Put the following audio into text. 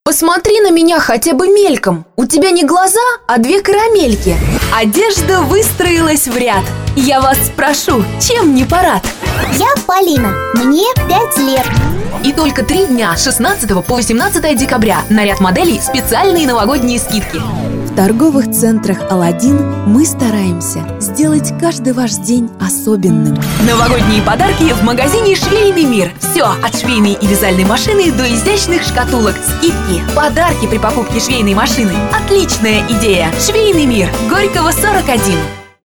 Посмотри на меня хотя бы мельком. У тебя не глаза, а две карамельки. Одежда выстроилась в ряд. Я вас спрошу, чем не парад? Я Полина, мне 5 лет. И только 3 дня, с 16 по 18 декабря, на ряд моделей специальные новогодние скидки. В торговых центрах «Аладдин» мы стараемся сделать каждый ваш день особенным. Новогодние подарки в магазине «Швейный мир». Все от швейной и вязальной машины до изящных шкатулок, скидки, подарки при покупке швейной машины. Отличная идея! «Швейный мир», Горького, 41.